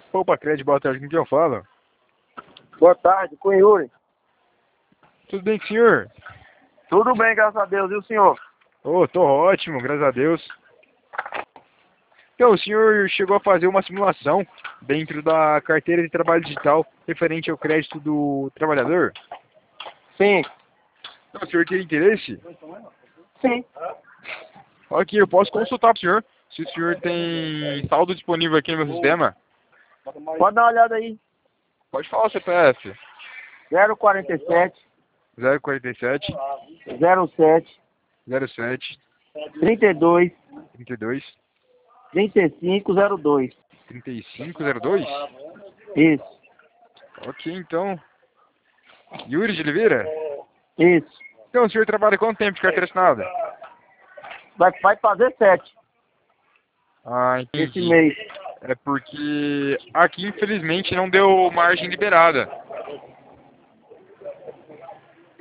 Opa, Cred, boa tarde, com quem eu falo? Boa tarde, com o Yuri. Tudo bem, senhor? Tudo bem, graças a Deus. E o senhor? Tô ótimo, graças a Deus. Então, o senhor chegou a fazer uma simulação dentro da carteira de trabalho digital referente ao crédito do trabalhador? Sim. Então, o senhor tem interesse? Sim. Ok, eu posso consultar para o senhor, se o senhor tem saldo disponível aqui no meu sistema. Pode dar uma olhada aí. Pode falar o CPF. 047 047 07 07 32 32 3502. 3502? Isso. Ok, então. Yuri de Oliveira? Isso. Então, o senhor trabalha quanto tempo de carteira assinada? Vai fazer 7 Ah, esse entendi. mês. É porque aqui, infelizmente, não deu margem liberada.